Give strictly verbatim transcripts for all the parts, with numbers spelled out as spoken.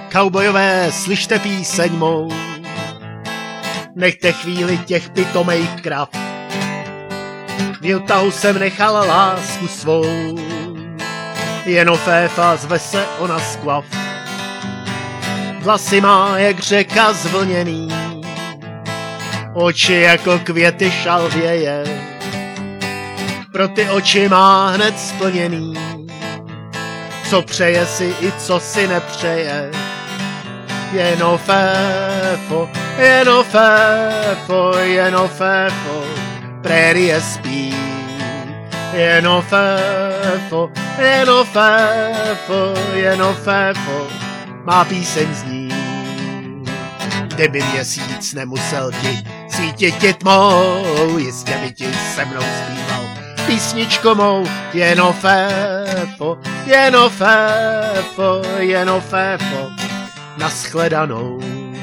Kaubojové, slyšte píseň mou, nechte chvíli těch pitomejch krav. V Utahu jsem nechal lásku svou, jen féfa zve se ona skvav. Vlasy má jak řeka zvlněný, oči jako květy šalvěje, pro ty oči má hned splněný, co přeje si i co si nepřeje. Jeno féfo, jeno féfo, jeno féfo, prérie spí. Jeno féfo, jeno féfo, jeno féfo, má píseň zní. Kdyby měsíc nemusel ti svítit tmou, jistě by ti se mnou zpíval písničko mou. Jeno féfo, jeno féfo, jeno féfo, nashledanou.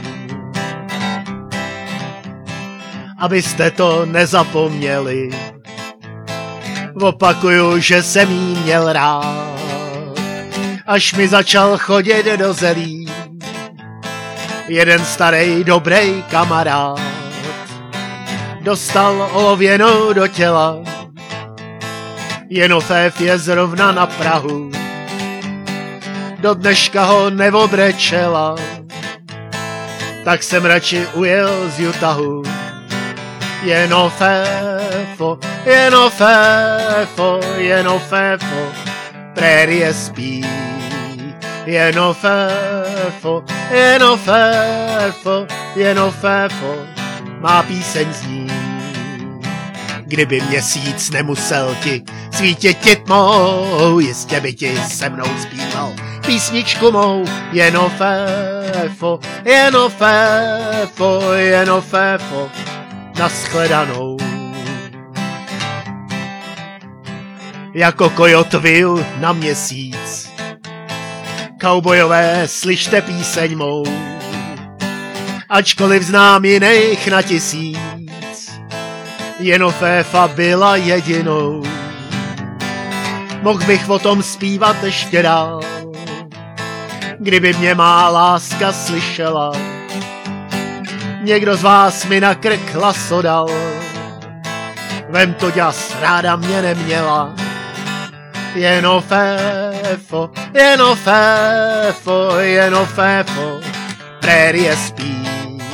Abyste to nezapomněli, opakuju, že jsem jí měl rád, až mi začal chodit do zelí jeden starý dobrý kamarád. Dostal olověnou do těla, Jenoféf je zrovna na prahu, do dneška ho neobrečela, tak jsem radši ujel z Utahu. Jenoféfo, Jenoféfo, Jenoféfo, prérie spí. Jenoféfo, Jenoféfo, Jenoféfo, má píseň zní. Kdyby měsíc nemusel ti svítit tmou, jistě by ti se mnou zpíval písničku mou. Jenoféfo, Jenoféfo, Jenoféfo, nashledanou. Jako kojot vyju na měsíc, kaubojové, slyšte píseň mou, ačkoliv znám jiných na tisíc, Jenoféfa byla jedinou. Mohl bych o tom zpívat ještě dál, kdyby mě má láska slyšela. Někdo z vás mi na krk laso dal, vem to ďas, ráda mě neměla. Jenoféfo, Jenoféfo, Jenoféfo, prérie spí.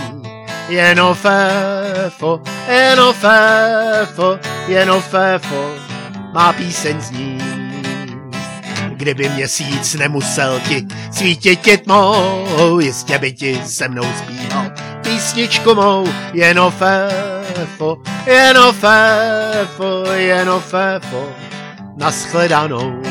Jenoféfo, Jenoféfo, Jenoféfo, má píseň zní. Kdyby měsíc nemusel ti svítit tmou, jistě by ti se mnou zpíval písničku mou. Jenoféfo, Jenoféfo, Jenoféfo, nashledanou.